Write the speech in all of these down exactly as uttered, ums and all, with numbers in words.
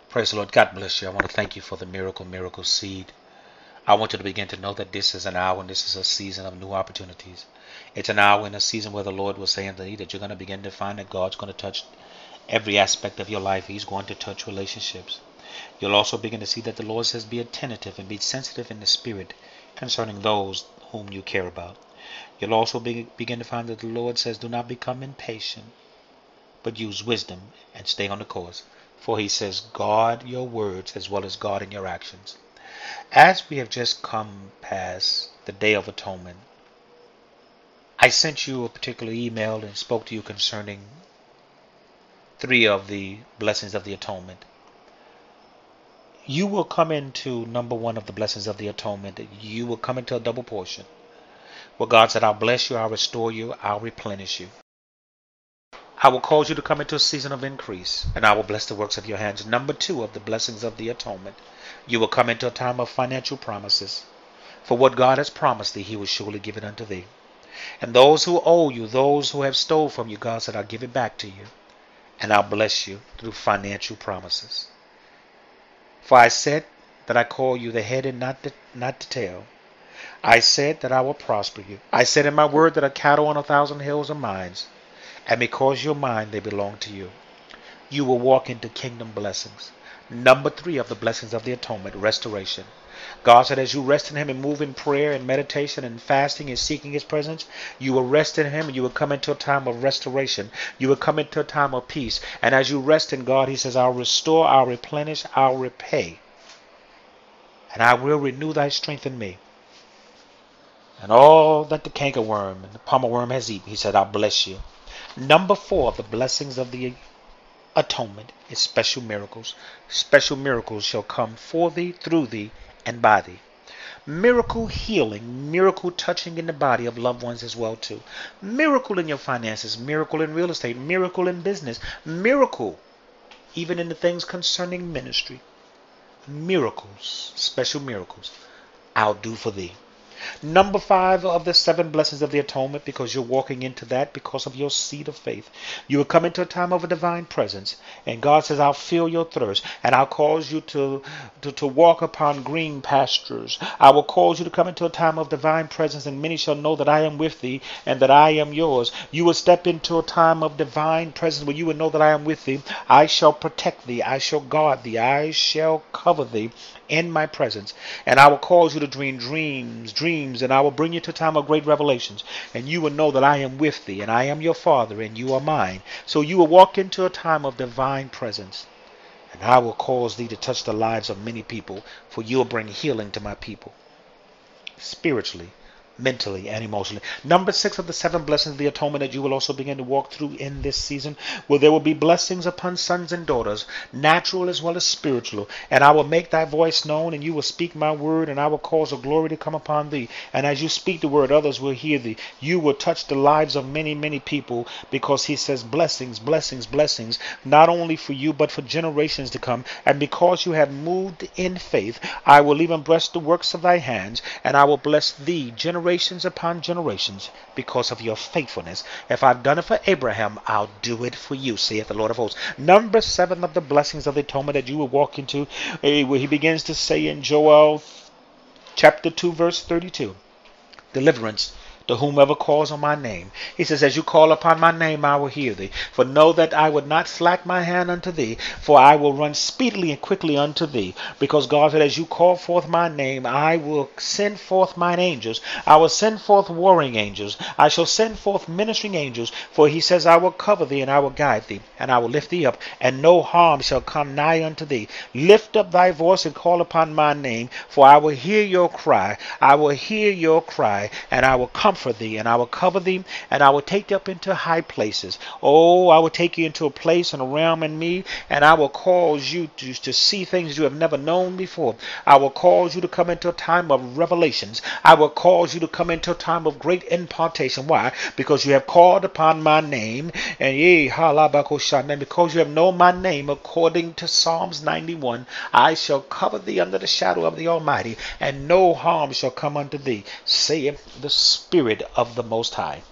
Praise the Lord. God bless you. I want to thank you for the miracle, miracle seed. I want you to begin to know that this is an hour and this is a season of new opportunities. It's an hour and a season where the Lord was saying to you that you're going to begin to find that God's going to touch every aspect of your life. He's going to touch relationships. You'll also begin to see that the Lord says be attentive and be sensitive in the spirit concerning those whom you care about. You'll also be, begin to find that the Lord says do not become impatient, but use wisdom and stay on the course. For he says guard your words as well as guarding your actions. As we have just come past the Day of Atonement, I sent you a particular email and spoke to you concerning three of the blessings of the atonement. You will come into number one of the blessings of the atonement. You will come into a double portion. Where God said, I'll bless you, I'll restore you, I'll replenish you. I will cause you to come into a season of increase, and I will bless the works of your hands. Number two of the blessings of the atonement. You will come into a time of financial promises. For what God has promised thee, he will surely give it unto thee. And those who owe you, those who have stole from you, God said, I'll give it back to you. And I'll bless you through financial promises. For I said that I call you the head and not the, not the tail. I said that I will prosper you. I said in my word that a cattle on a thousand hills are mine. And because you're mine, they belong to you. You will walk into kingdom blessings. Number three of the blessings of the atonement, restoration. God said as you rest in him and move in prayer and meditation and fasting and seeking his presence, you will rest in him and you will come into a time of restoration. You will come into a time of peace. And as you rest in God, he says, I'll restore, I'll replenish, I'll repay. And I will renew thy strength in me. And all that the cankerworm and the palmerworm has eaten, he said, I'll bless you. Number four of the blessings of the atonement is special miracles. Special miracles shall come for thee, through thee, and by thee. Miracle healing, miracle touching in the body of loved ones as well too. Miracle in your finances, miracle in real estate, miracle in business, miracle even in the things concerning ministry. Miracles, special miracles, I'll do for thee. Number five of the seven blessings of the atonement, because you're walking into that because of your seed of faith. You will come into a time of a divine presence. And God says, I'll fill your thirst. And I'll cause you to, to, to walk upon green pastures. I will cause you to come into a time of divine presence. And many shall know that I am with thee and that I am yours. You will step into a time of divine presence where you will know that I am with thee. I shall protect thee. I shall guard thee. I shall cover thee in my presence. And I will cause you to dream dreams, dreams, and I will bring you to a time of great revelations. And you will know that I am with thee, and I am your father, and you are mine. So you will walk into a time of divine presence. And I will cause thee to touch the lives of many people, for you will bring healing to my people. Spiritually, mentally, and emotionally. Number six of the seven blessings of the atonement that you will also begin to walk through in this season, where there will be blessings upon sons and daughters, natural as well as spiritual. And I will make thy voice known, and you will speak my word, and I will cause a glory to come upon thee. And as you speak the word, others will hear thee. You will touch the lives of many, many people, because he says blessings, blessings, blessings, not only for you, but for generations to come. And because you have moved in faith, I will even bless the works of thy hands, and I will bless thee generations upon generations because of your faithfulness. If I've done it for Abraham, I'll do it for you, saith the Lord of hosts. Number seven of the blessings of the atonement that you will walk into, eh, where he begins to say in Joel chapter two verse thirty-two, deliverance to whomever calls on my name. He says, as you call upon my name, I will hear thee. For know that I would not slack my hand unto thee, for I will run speedily and quickly unto thee. Because God said, as you call forth my name, I will send forth mine angels. I will send forth warring angels. I shall send forth ministering angels. For he says, I will cover thee, and I will guide thee, and I will lift thee up, and no harm shall come nigh unto thee. Lift up thy voice and call upon my name, for I will hear your cry. I will hear your cry, and I will comfort thee, and I will cover thee, and I will take thee up into high places. Oh, I will take you into a place and a realm in me, and I will cause you to, to see things you have never known before. I will cause you to come into a time of revelations. I will cause you to come into a time of great impartation. Why? Because you have called upon my name, and ye, halabakoshan, and because you have known my name, according to Psalms ninety-one, I shall cover thee under the shadow of the Almighty, and no harm shall come unto thee, saith the Spirit of the Most High.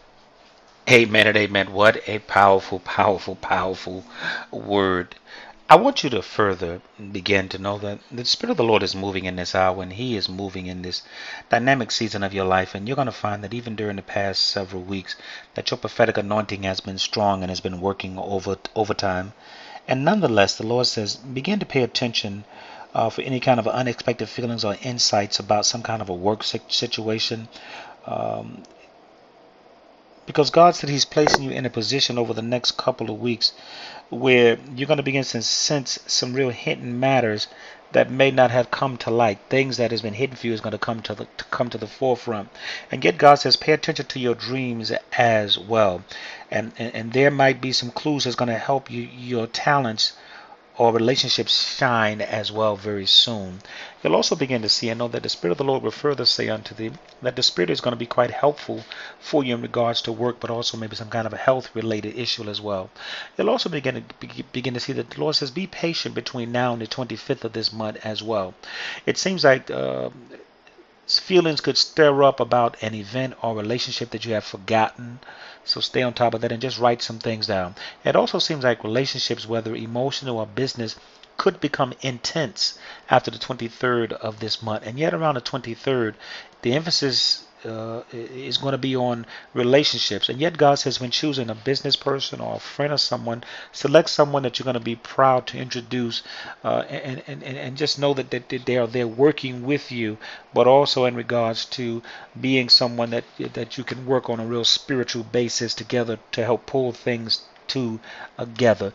Amen and amen. What a powerful, powerful, powerful word. I want you to further begin to know that the Spirit of the Lord is moving in this hour, and He is moving in this dynamic season of your life. And you're going to find that even during the past several weeks, that your prophetic anointing has been strong and has been working over overtime. And nonetheless, the Lord says, begin to pay attention uh, for any kind of unexpected feelings or insights about some kind of a work situation. Um, because God said He's placing you in a position over the next couple of weeks where you're going to begin to sense some real hidden matters that may not have come to light. Things that has been hidden for you is going to come to the to come to the forefront. And yet God says, pay attention to your dreams as well. And and, and there might be some clues that's going to help you your talents or relationships shine as well very soon. You'll also begin to see and know that the Spirit of the Lord will further say unto thee that the Spirit is going to be quite helpful for you in regards to work, but also maybe some kind of a health related issue as well. You'll also begin to be, begin to see that the Lord says, be patient between now and the twenty-fifth of this month as well. It seems like uh, feelings could stir up about an event or relationship that you have forgotten. So stay on top of that and just write some things down. It also seems like relationships, whether emotional or business, could become intense after the twenty-third of this month. And yet around the twenty-third, the emphasis uh, is going to be on relationships. And yet God says, when choosing a business person or a friend or someone, select someone that you're going to be proud to introduce, uh, and, and, and just know that, that they are there working with you, but also in regards to being someone that that you can work on a real spiritual basis together to help pull things together.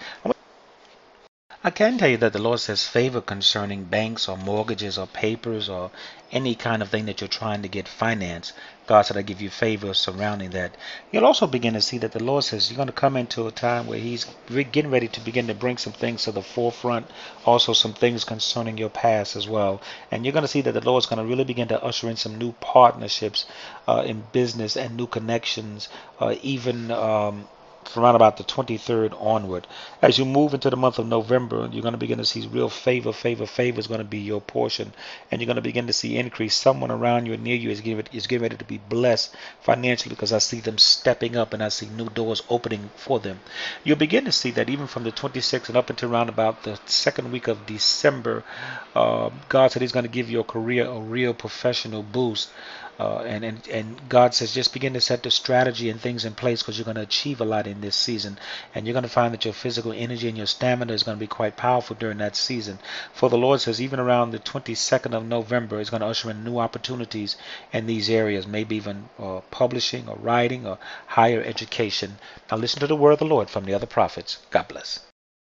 I can tell you that the Lord says favor concerning banks or mortgages or papers or any kind of thing that you're trying to get financed. God said, I give you favor surrounding that. You'll also begin to see that the Lord says you're going to come into a time where He's getting ready to begin to bring some things to the forefront, also some things concerning your past as well. And you're going to see that the Lord's going to really begin to usher in some new partnerships uh, in business and new connections, uh, even um, from around about the twenty-third onward. As you move into the month of November, you're going to begin to see real favor, favor, favor is going to be your portion. And you're going to begin to see increase. Someone around you and near you is getting, is getting ready to be blessed financially because I see them stepping up and I see new doors opening for them. You'll begin to see that even from the twenty-sixth and up until around about the second week of December, uh, God said He's going to give your career a real professional boost. Uh, and, and, and God says just begin to set the strategy and things in place because you're going to achieve a lot in this season. And you're going to find that your physical energy and your stamina is going to be quite powerful during that season. For the Lord says even around the twenty-second of November, is going to usher in new opportunities in these areas, maybe even uh, publishing or writing or higher education. Now listen to the word of the Lord from the other prophets. God bless.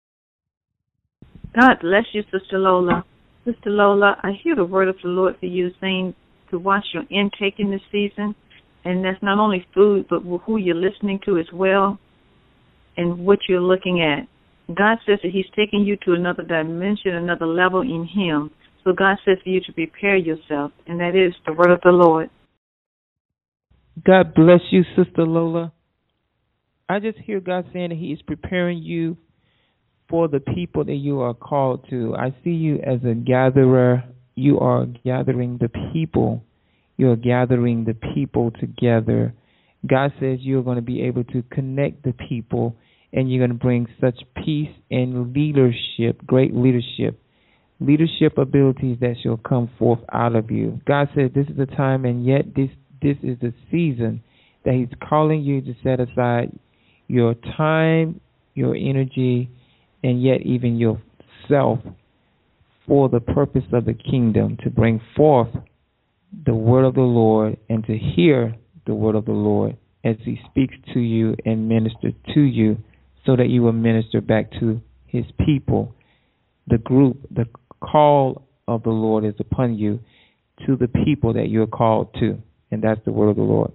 God bless you, Sister Lola. Sister Lola, I hear the word of the Lord for you saying to watch your intake in this season, and that's not only food, but who you're listening to as well, and what you're looking at. God says that He's taking you to another dimension, another level in Him. So God says for you to prepare yourself, and that is the word of the Lord. God bless you, Sister Lola. I just hear God saying that He is preparing you for the people that you are called to. I see you as a gatherer. You are gathering the people. You are gathering the people together. God says you're going to be able to connect the people, and you're going to bring such peace and leadership, great leadership, leadership abilities that shall come forth out of you. God says this is the time, and yet this, this is the season that He's calling you to set aside your time, your energy, and yet even yourself for the purpose of the kingdom, to bring forth the word of the Lord and to hear the word of the Lord as He speaks to you and ministers to you, so that you will minister back to His people. The group, the call of the Lord is upon you to the people that you are called to, and that's the word of the Lord.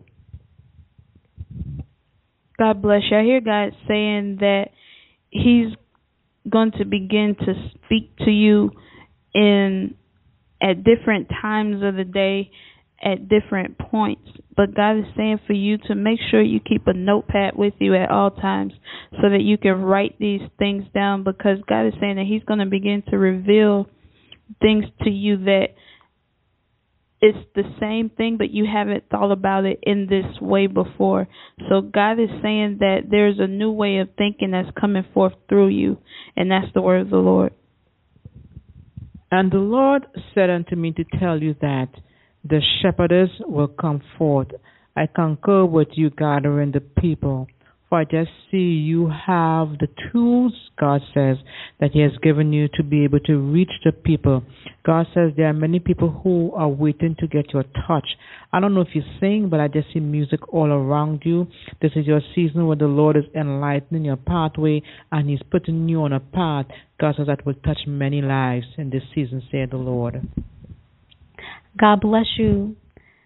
God bless you. I hear God saying that He's going to begin to speak to you in at different times of the day, at different points. But God is saying for you to make sure you keep a notepad with you at all times so that you can write these things down, because God is saying that He's going to begin to reveal things to you that it's the same thing, but you haven't thought about it in this way before. So God is saying that there's a new way of thinking that's coming forth through you, and that's the word of the Lord. And the Lord said unto me to tell you that the shepherdess will come forth. I concur with you gathering the people. For I just see you have the tools, God says, that He has given you to be able to reach the people. God says there are many people who are waiting to get your touch. I don't know if you sing, but I just see music all around you. This is your season where the Lord is enlightening your pathway and He's putting you on a path, God says, that will touch many lives in this season, said the Lord. God bless you,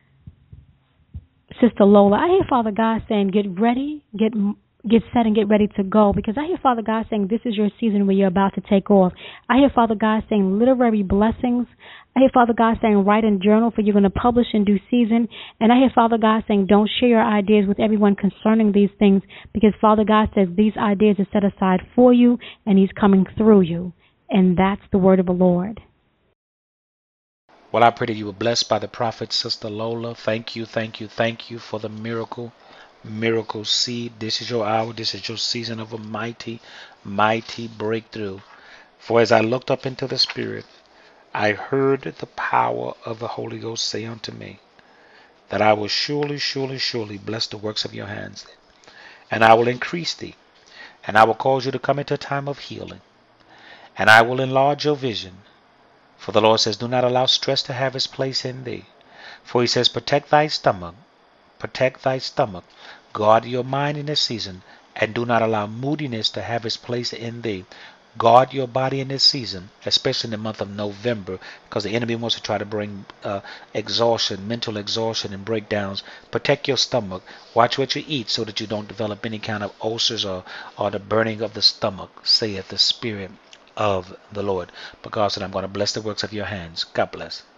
Sister Lola. I hear Father God saying, get ready, get get set and get ready to go, because I hear Father God saying this is your season where you're about to take off. I hear Father God saying literary blessings. I hear Father God saying write in journal for you're going to publish in due season. And I hear Father God saying don't share your ideas with everyone concerning these things, because Father God says these ideas are set aside for you and He's coming through you. And that's the word of the Lord. Well, I pray that you were blessed by the prophet, Sister Lola. Thank you, thank you, thank you for the miracle, miracle seed. This is your hour. This is your season of a mighty, mighty breakthrough. For as I looked up into the Spirit, I heard the power of the Holy Ghost say unto me that I will surely, surely, surely bless the works of your hands, and I will increase thee, and I will cause you to come into a time of healing, and I will enlarge your vision. For the Lord says, do not allow stress to have its place in thee. For He says, protect thy stomach, protect thy stomach, guard your mind in this season, and do not allow moodiness to have its place in thee. Guard your body in this season, especially in the month of November, because the enemy wants to try to bring uh, exhaustion, mental exhaustion and breakdowns. Protect your stomach. Watch what you eat so that you don't develop any kind of ulcers or, or the burning of the stomach, saith the Spirit of the Lord. But God said, I'm going to bless the works of your hands. God bless.